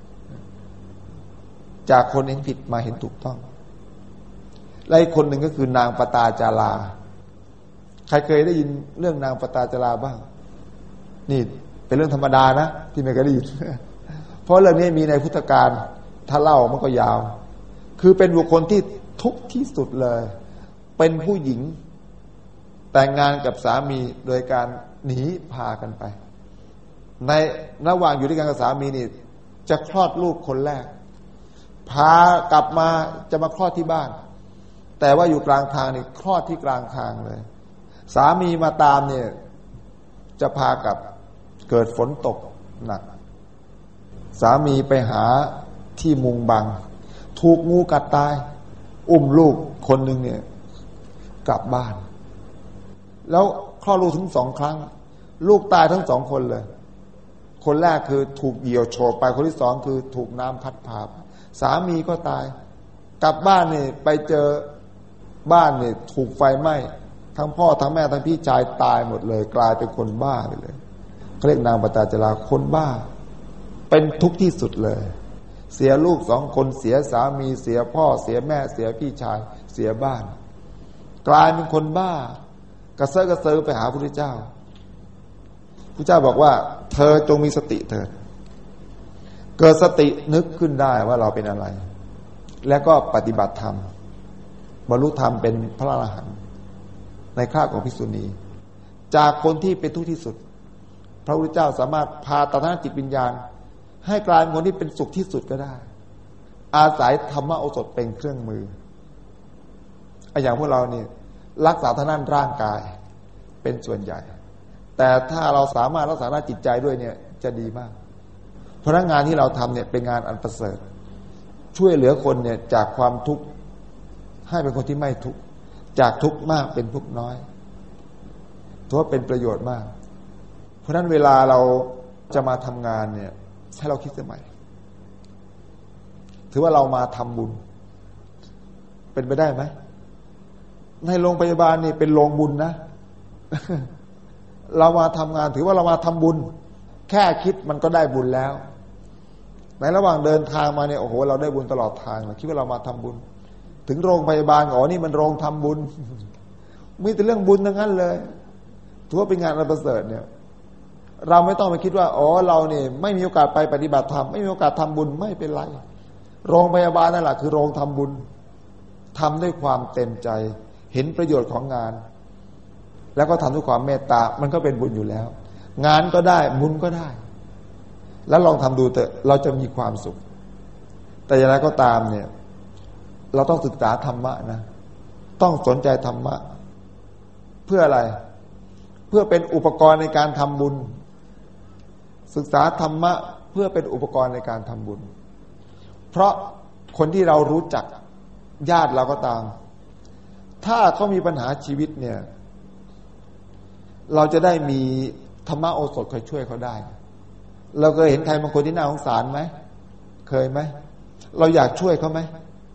จากคนเห็นผิดมาเห็นถูกต้องและอีกคนหนึ่งก็คือนางปตาจาราใครเคยได้ยินเรื่องนางปตาจาราบ้างนี่เป็นเรื่องธรรมดานะที่ไม่เคยได้ยินเพราะเรื่องนี้มีในพุทธการถ้าเล่ามันก็ยาวคือเป็นบุคคลที่ทุกข์ที่สุดเลยเป็นผู้หญิงแต่งงานกับสามีโดยการหนีพากันไปในระหว่างอยู่ด้วยกันกับสามีนี่จะคลอดลูกคนแรกพากลับมาจะมาคลอดที่บ้านแต่ว่าอยู่กลางทางนี่คลอดที่กลางทางเลยสามีมาตามเนี่ยจะพากับเกิดฝนตกหนักสามีไปหาที่มุงบังถูกงูกัดตายอุ้มลูกคนหนึ่งเนี่ยกลับบ้านแล้วคลอดลูกถึงสองครั้งลูกตายทั้งสองคนเลยคนแรกคือถูกเหยี่ยวโฉบไปคนที่สองคือถูกน้ำพัดพาสามีก็ตายกลับบ้านเนี่ยไปเจอบ้านเนี่ยถูกไฟไหม้ทั้งพ่อทั้งแม่ทั้งพี่ชายตายหมดเลยกลายเป็นคนบ้าไปเลยเขาเรียกนางปตาจาราคนบ้าเป็นทุกข์ที่สุดเลยเสียลูกสองคนเสียสามีเสียพ่อเสียแม่เสียพี่ชายเสียบ้านกลายเป็นคนบ้ากระเซาะกระเซิงไปหาพระพุทธเจ้าพระเจ้าบอกว่าเธอจงมีสติเถิดเกิดสตินึกขึ้นได้ว่าเราเป็นอะไรแล้วก็ปฏิบัติธรรมบรรลุธรรมเป็นพระอรหันต์ในคราบของภิกษุณีจากคนที่เป็นทุกข์ที่สุดพระพุทธเจ้าสามารถพาตัณหาจิตวิญญาณให้กลายเป็นคนที่เป็นสุขที่สุดก็ได้อาศัยธรรมโอสถเป็นเครื่องมืออย่างพวกเรานี่รักษาทางด้านร่างกายเป็นส่วนใหญ่แต่ถ้าเราสามารถรักษาด้านจิตใจด้วยเนี่ยจะดีมากเพราะงานที่เราทำเนี่ยเป็นงานอันประเสริฐช่วยเหลือคนเนี่ยจากความทุกข์ให้เป็นคนที่ไม่ทุกข์จากทุกข์มากเป็นทุกข์น้อยถือว่าเป็นประโยชน์มากเพราะฉะนั้นเวลาเราจะมาทำงานเนี่ยให้เราคิดสมัยถือว่าเรามาทำบุญเป็นไปได้ไหมในโรงพยาบาลนี่เป็นโรงบุญนะ เรามาทำงานถือว่าเรามาทำบุญแค่คิดมันก็ได้บุญแล้วในระหว่างเดินทางมาเนี่ยโอ้โหเราได้บุญตลอดทางเราคิดว่าเรามาทำบุญถึงโรงพยาบาลอ๋อนี่มันโรงทำบุญมีแต่เรื่องบุญทั้งนั้นเลยถือว่าเป็นงานอันประเสริฐเนี่ยเราไม่ต้องไปคิดว่าอ๋อเราเนี่ยไม่มีโอกาสไปปฏิบัติธรรมไม่มีโอกาสทำบุญไม่เป็นไรโรงพยาบาลนั่นแหละคือโรงทำบุญทำด้วยความเต็มใจเห็นประโยชน์ของงานแล้วก็ทำด้วยความเมตตามันก็เป็นบุญอยู่แล้วงานก็ได้บุญก็ได้แล้วลองทำดูเถอะเราจะมีความสุขแต่อย่างไรก็ตามเนี่ยเราต้องศึกษาธรรมะนะต้องสนใจธรรมะเพื่ออะไรเพื่อเป็นอุปกรณ์ในการทำบุญศึกษาธรรมะเพื่อเป็นอุปกรณ์ในการทำบุญเพราะคนที่เรารู้จักญาติเราก็ตามถ้าเขามีปัญหาชีวิตเนี่ยเราจะได้มีธรรมะโอสถคอยช่วยเขาได้เราเคยเห็นใครบางคนที่น่าสงสารไหมเคยไหมเราอยากช่วยเขาไหม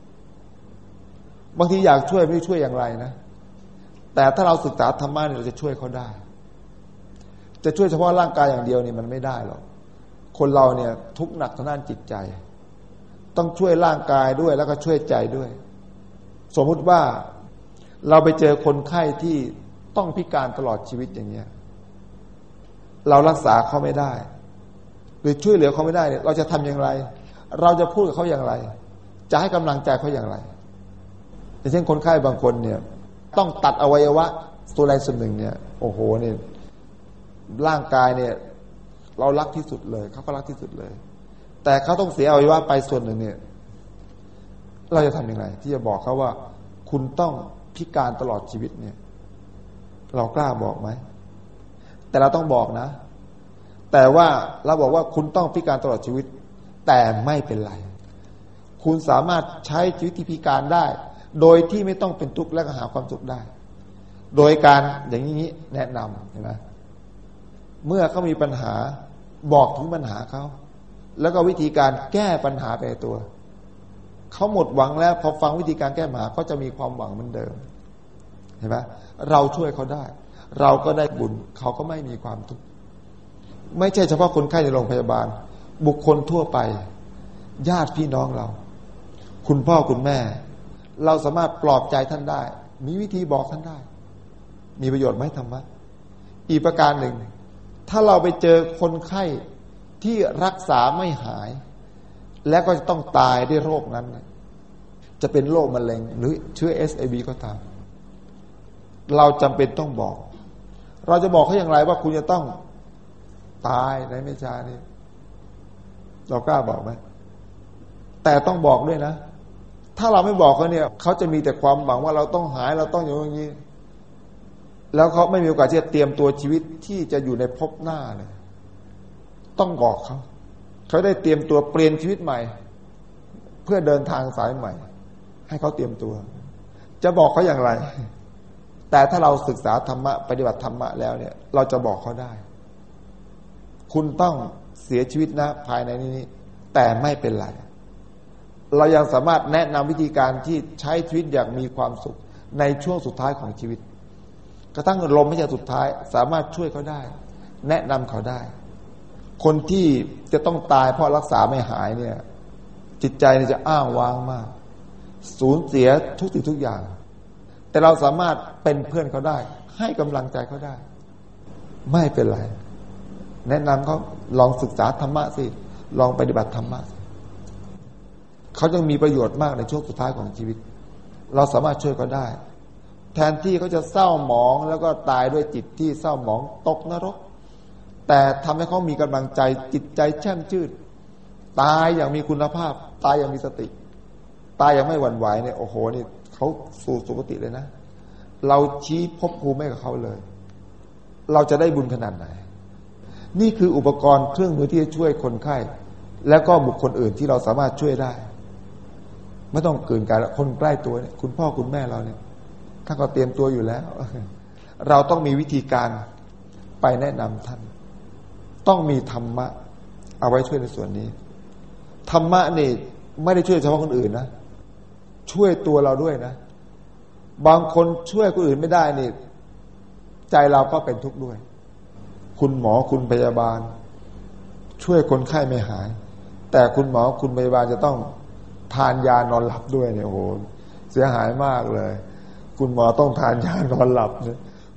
บางทีอยากช่วยไม่รู้ช่วยอย่างไรนะแต่ถ้าเราศึกษาธรรมะเนี่ยเราจะช่วยเขาได้จะช่วยเฉพาะร่างกายอย่างเดียวนี่มันไม่ได้หรอกคนเราเนี่ยทุกข์หนักทางด้านจิตใจต้องช่วยร่างกายด้วยแล้วก็ช่วยใจด้วยสมมุติว่าเราไปเจอคนไข้ที่ต้องพิการตลอดชีวิตอย่างเงี้ยเรารักษาเขาไม่ได้หรือช่วยเหลือเขาไม่ได้เนี่ยเราจะทำอย่างไรเราจะพูดกับเขาอย่างไรจะให้กำลังใจเขาอย่างไรอย่างเช่นคนไข้บางคนเนี่ยต้องตัดอวัยวะส่วนใดส่วนหนึ่งเนี่ยโอ้โหเนี่ยร่างกายเนี่ยเรารักที่สุดเลยเขาก็รักที่สุดเลยแต่เขาต้องเสียอวัยวะไปส่วนหนึ่งเนี่ยเราจะทำอย่างไรที่จะบอกเขาว่าคุณต้องพิการตลอดชีวิตเนี่ยเรากล้าบอกไหมแต่เราต้องบอกนะแต่ว่าเราบอกว่าคุณต้องพิการตลอดชีวิตแต่ไม่เป็นไรคุณสามารถใช้ชีวิตที่พิการได้โดยที่ไม่ต้องเป็นทุกข์และก็หาความสุขได้โดยการอย่างนี้แนะนำเห็นไหมเมื่อเขามีปัญหาบอกถึงปัญหาเขาแล้วก็วิธีการแก้ปัญหาไปตัวเขาหมดหวังแล้วพอฟังวิธีการแก้ปัญหาก็จะมีความหวังเหมือนเดิมเห็นไหมเราช่วยเขาได้เราก็ได้บุญเขาก็ไม่มีความทุกข์ไม่ใช่เฉพาะคนไข้ในโรงพยาบาลบุคคลทั่วไปญาติพี่น้องเราคุณพ่อคุณแม่เราสามารถปลอบใจท่านได้มีวิธีบอกท่านได้มีประโยชน์ไหมธรรมะอีกประการหนึ่งถ้าเราไปเจอคนไข้ที่รักษาไม่หายและก็จะต้องตายด้วยโรคนั้นจะเป็นโรคมะเร็งหรือเชื้อ เอช ไอ วี ก็ตามเราจำเป็นต้องบอกเราจะบอกเขาอย่างไรว่าคุณจะต้องตายในไม่ช้านี้เรากล้าบอกไหมแต่ต้องบอกด้วยนะถ้าเราไม่บอกเขาเนี่ยเขาจะมีแต่ความหวังว่าเราต้องหายเราต้องอย่างนี้แล้วเขาไม่มีโอกาสที่จะเตรียมตัวชีวิตที่จะอยู่ในภพหน้าเลยต้องบอกเขาเขาได้เตรียมตัวเปลี่ยนชีวิตใหม่เพื่อเดินทางสายใหม่ให้เขาเตรียมตัวจะบอกเขาอย่างไรแต่ถ้าเราศึกษาธรรมะปฏิบัติธรรมะแล้วเนี่ยเราจะบอกเขาได้คุณต้องเสียชีวิตนะภายในนี้แต่ไม่เป็นไรเรายังสามารถแนะนำวิธีการที่ใช้ชีวิตอย่างมีความสุขในช่วงสุดท้ายของชีวิตกระทั่งลมหายใจสุดท้ายสามารถช่วยเขาได้แนะนำเขาได้คนที่จะต้องตายเพราะรักษาไม่หายเนี่ยจิตใจเนี่ยจะอ้างว้างมากสูญเสียทุกสิ่งทุกอย่างแต่เราสามารถเป็นเพื่อนเขาได้ให้กำลังใจเขาได้ไม่เป็นไรแนะนำเขาลองศึกษาธรรมะสิลองปฏิบัติธรรมะเขายังมีประโยชน์มากในช่วงสุดท้ายของชีวิตเราสามารถช่วยเขาได้แทนที่เขาจะเศร้าหมองแล้วก็ตายด้วยจิตที่เศร้าหมองตกนรกแต่ทำให้เขามีกำลังใจจิตใจแช่มชื่นตายอย่างมีคุณภาพตายอย่างมีสติตายอย่างไม่หวั่นไหวเนี่ยโอ้โหนี่เขาสู่สุคติเลยนะเราชี้ภพภูมิให้กับเขาเลยเราจะได้บุญขนาดไหนนี่คืออุปกรณ์เครื่องมือที่จะช่วยคนไข้และก็บุคคลอื่นที่เราสามารถช่วยได้ไม่ต้องเกินการคนใกล้ตัวเนี่ยคุณพ่อคุณแม่เราเนี่ยท่านก็เตรียมตัวอยู่แล้วเราต้องมีวิธีการไปแนะนำท่านต้องมีธรรมะเอาไว้ช่วยในส่วนนี้ธรรมะนี่ไม่ได้ช่วยเฉพาะคนอื่นนะช่วยตัวเราด้วยนะบางคนช่วยคนอื่นไม่ได้นี่ใจเราก็เป็นทุกข์ด้วยคุณหมอคุณพยาบาลช่วยคนไข้ไม่หายแต่คุณหมอคุณพยาบาลจะต้องทานยานอนหลับด้วยเนี่ยโอ้โหเสียหายมากเลยคุณหมอต้องทานยานอนหลับเนี่ย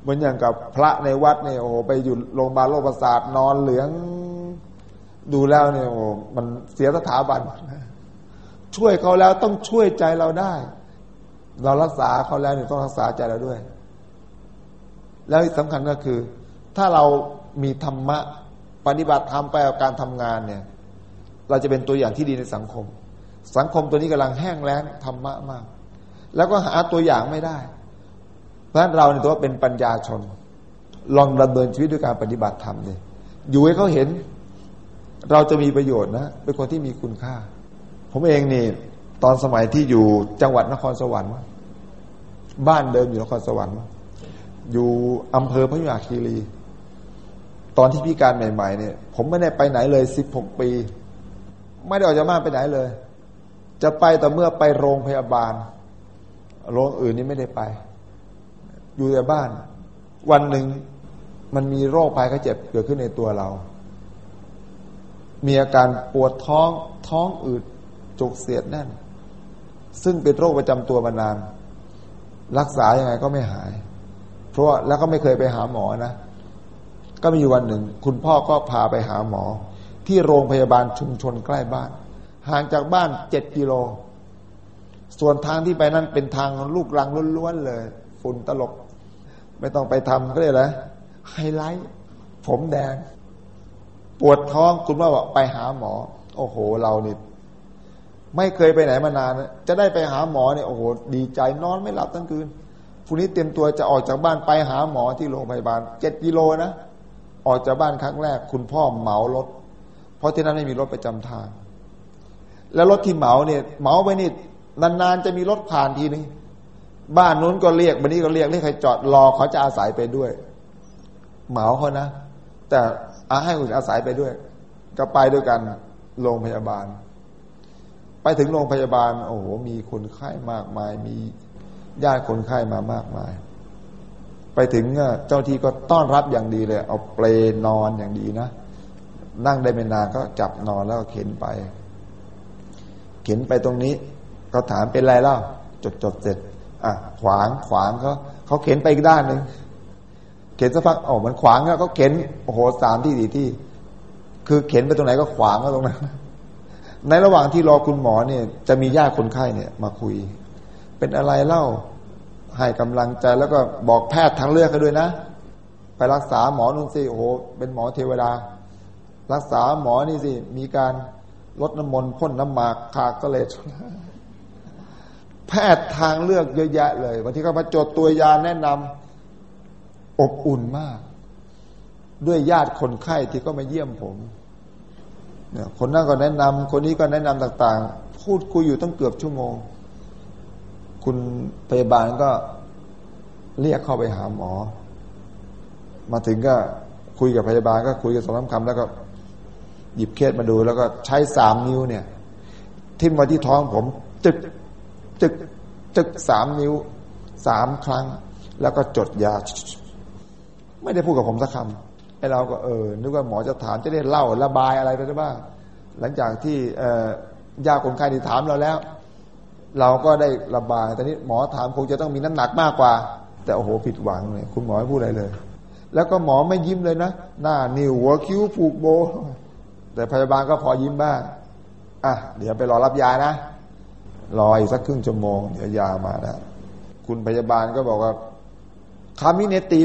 เหมือนอย่างกับพระในวัดเนี่ยโอ้โหไปอยู่โรงพยาบาลโรคประสาทนอนเหลืองดูแล้วเนี่ยโอ้มันเสียสถาบันช่วยเขาแล้วต้องช่วยใจเราได้เรารักษาเขาแล้วเนี่ยต้องรักษาใจเราด้วยแล้วสำคัญก็คือถ้าเรามีธรรมะปฏิบัติธรรมไปกับการทำงานเนี่ยเราจะเป็นตัวอย่างที่ดีในสังคมสังคมตัวนี้กำลังแห้งแล้งธรรมะมากแล้วก็หาตัวอย่างไม่ได้เพราะฉะนั้นเราเนี่ยตัวเป็นปัญญาชนลองดำเนินชีวิตด้วยการปฏิบัติธรรมเนี่ยอยู่ให้เขาเห็นเราจะมีประโยชน์นะเป็นคนที่มีคุณค่าผมเองนี่ตอนสมัยที่อยู่จังหวัดนครสวรรค์บ้านเดิมอยู่นครสวรรค์อยู่อำเภอพยุหคีรีตอนที่พิการใหม่ๆเนี่ยผมไม่ได้ไปไหนเลยสิบหกปีไม่ได้ออกจากบ้านไปไหนเลยจะไปแต่เมื่อไปโรงพยาบาลโรงอื่นนี่ไม่ได้ไปอยู่แต่บ้านวันหนึ่งมันมีโรคภัยไข้เจ็บเกิดขึ้นในตัวเรามีอาการปวดท้องท้องอืดจุกเสียดแน่นซึ่งเป็นโรคประจำตัวมานานรักษายังไงก็ไม่หายเพราะแล้วก็ไม่เคยไปหาหมอนะก็มีวันหนึ่งคุณพ่อก็พาไปหาหมอที่โรงพยาบาลชุมชนใกล้บ้านห่างจากบ้านเจ็ดกิโลส่วนทางที่ไปนั้นเป็นทางลูกรังล้วนๆเลยฝุ่นตลบไม่ต้องไปทำก็เลยนะไฮไลท์ผมแดงปวดท้องคุณพ่อบอกไปหาหมอโอ้โหเรานี่ไม่เคยไปไหนมานานจะได้ไปหาหมอเนี่ยโอ้โหดีใจนอนไม่หลับทั้งคืนพรุ่งนี้เตรียมตัวจะออกจากบ้านไปหาหมอที่โรงพยาบาลเจ็ดกิโลนะออกจากบ้านครั้งแรกคุณพ่อเหมารถเพราะที่นั่นไม่มีรถประจำทางแล้วรถที่เหมาเนี่ยเหมาไปนี่นานๆจะมีรถผ่านทีนึงบ้านนู้นก็เรียกบ้านนี้ก็เรียกเรียกใครจอดรอเขาจะอาศัยไปด้วยเหมาเขานะแต่อาให้คนอื่นอาศัยไปด้วยก็ไปด้วยกันโรงพยาบาลไปถึงโรงพยาบาลโอ้โหมีคนไข้มากมายมีญาติคนไข้มามากมายไปถึงเจ้าที่ก็ต้อนรับอย่างดีเลยเอาเปลนอนอย่างดีนะนั่งได้ไม่นานก็จับนอนแล้วก็เข็นไปเข็นไปตรงนี้ก็ถามเป็นไรเล่าจดจดเสร็จอ่ะขวางขวางเขาเขาเข็นไปอีกด้านหนึ่งเข็นสักพักโอ้มันขวางแล้วเขาเข็นโอ้โหสามที่สี่ที่คือเข็นไปตรงไหนก็ขวางก็ตรงนั้นในระหว่างที่รอคุณหมอเนี่ยจะมีญาติคนไข้เนี่ยมาคุยเป็นอะไรเล่าให้กำลังใจแล้วก็บอกแพทย์ทางเลือกให้ด้วยนะไปรักษาหมอนุ่นสิโอ้โหเป็นหมอเทวดารักษาหมอนี่สิมีการลดน้ำมนต์พ่นน้ำหมากขากก็เลยแพทย์ทางเลือกเยอะแยะเลยบางทีก็มาจดตัวยาแนะนำอบอุ่นมากด้วยญาติคนไข้ที่ก็มาเยี่ยมผมเนี่ยคนนั้นก็แนะนำคนนี้ก็แนะนำต่างๆพูดคุยอยู่ตั้งเกือบชั่วโมงคุณพยาบาลก็เรียกเข้าไปหาหมอมาถึงก็คุยกับพยาบาลก็คุยกันสองสามคำแล้วก็หยิบเคสมาดูแล้วก็ใช้สามนิ้วเนี่ยทิ่มมาที่ท้องผมจึกจึกจึกสามนิ้วสามครั้งแล้วก็จดยาไม่ได้พูดกับผมสักคำไอ้เราก็เออนึกว่าหมอจะถามจะได้เล่าระบายอะไรไปได้บ้างหลังจากที่ญาติคนไข้ที่ถามเราแล้วเราก็ได้ระบายแต่นี้หมอถามคงจะต้องมีน้ำหนักมากกว่าแต่โอ้โหผิดหวังเลยคุณหมอไม่พูดอะไรเลยแล้วก็หมอไม่ยิ้มเลยนะหน้านิ้วหัวคิ้วผูกโบแต่พยาบาลก็พอยิ้มบ้างอ่ะเดี๋ยวไปรอรับยานะรออีกสักครึ่งชั่วโมงเดี๋ยวยามาแล้วคุณพยาบาลก็บอกว่าคามิเนติฟ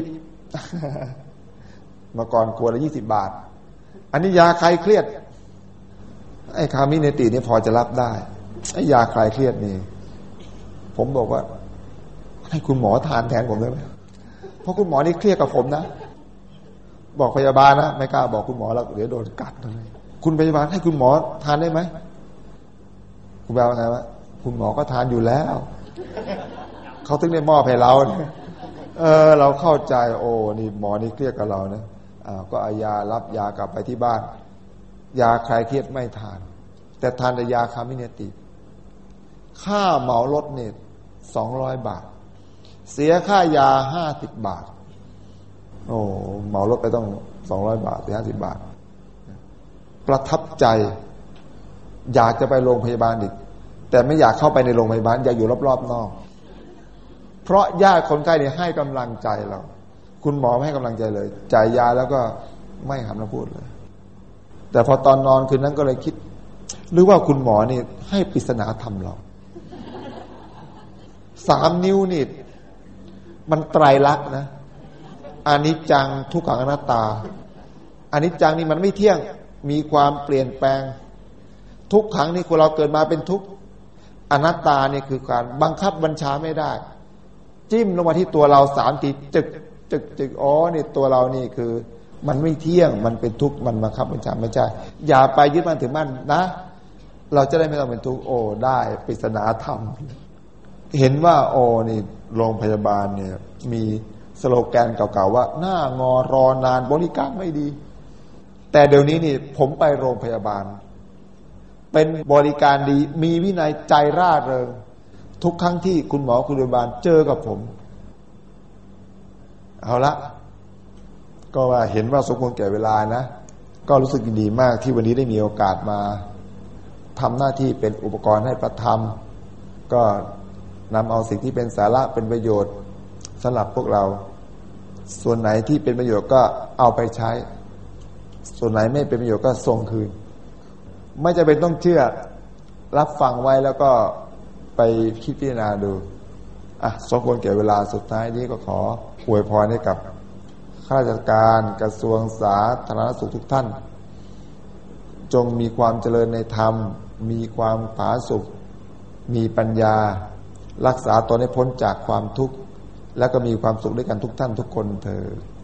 เมื่อก่อนขวดละยี่สิบบาทอันนี้ยาคลายเครียดไอ้คามิเนตินี่พอจะรับได้ไอ้ยาคลายเครียดนี่ผมบอกว่าให้คุณหมอทานแทนผมได้ไหมเพราะคุณหมอนี่เครียดกับผมนะบอกพยาบาลนะไม่กล้าบอกคุณหมอแล้วเดี๋ยวโดนกัดเลยคุณพยาบาลให้คุณหมอทานได้ไหมคุณแปลว่าไงวะคุณหมอก็ทานอยู่แล้วเขาถึงได้มอบให้เราเออเราเข้าใจโอ้นี่หมอนี่เครียดกับเรานะอ้าวก็เอายารับยากลับไปที่บ้านยาคลายเครียดไม่ทานแต่ทานแต่ยาคามิเนติค่าเหมารถเนี่ยสองร้อยบาทเสียค่ายาห้าสิบบาทโอ้เหมารถไปต้องสองร้อยบาทหรือห้าสิบบาทประทับใจอยากจะไปโรงพยาบาลอีกแต่ไม่อยากเข้าไปในโรงพยาบาลอยากอยู่รอบๆนอกเพราะญาติคนไข้เนี่ยให้กำลังใจเราคุณหมอไม่ให้กำลังใจเลยจ่ายยาแล้วก็ไม่หันมาพูดเลยแต่พอตอนนอนคืนนั้นก็เลยคิดหรือว่าคุณหมอนี่ให้ปริศนาธรรมเราสามนิ้วนี่มันไตรลักษณ์นะอนิจจังทุกขังอนัตตาอนิจจังนี่มันไม่เที่ยงมีความเปลี่ยนแปลงทุกขังนี่คนเราเกิดมาเป็นทุกข์อนัตตานี่คือการบังคับบัญชาไม่ได้จิ้มลงมาที่ตัวเราสามทีจึกจึกจึกอ๋อนี่ตัวเรานี่คือมันไม่เที่ยงมันเป็นทุกข์มันบังคับบัญชาไม่ใช่อย่าไปยึดมั่นถือมั่นนะเราจะได้ไม่ต้องเป็นทุกข์โอ้ได้ปริศนาธรรมเห็นว่าโอ้นี่โรงพยาบาลเนี่ยมีสโลแกนเก่าๆว่าหน้างอรอนานบริการไม่ดีแต่เดี๋ยวนี้นี่ผมไปโรงพยาบาลเป็นบริการดีมีวินัยใจร่าเริงทุกครั้งที่คุณหมอคุณพยาบาลเจอกับผมเอาละก็ว่าเห็นว่าสมควรแก่เวลานะก็รู้สึกดีมากที่วันนี้ได้มีโอกาสมาทำหน้าที่เป็นอุปกรณ์ให้พระธรรมก็นำเอาสิ่งที่เป็นสาระเป็นประโยชน์สำหรับพวกเราส่วนไหนที่เป็นประโยชน์ก็เอาไปใช้ส่วนไหนไม่เป็นประโยชน์ก็ส่งคืนไม่จำเป็นต้องเชื่อรับฟังไว้แล้วก็ไปคิดพิจารณาดูอ่ะสมควรแก่เวลาสุดท้ายนี้ก็ขออวยพรให้กับข้าราชการกระทรวงสาธารณสุขทุกท่านจงมีความเจริญในธรรมมีความผาสุกมีปัญญารักษาตนให้พ้นจากความทุกข์และก็มีความสุขด้วยกันทุกท่านทุกคนเถิด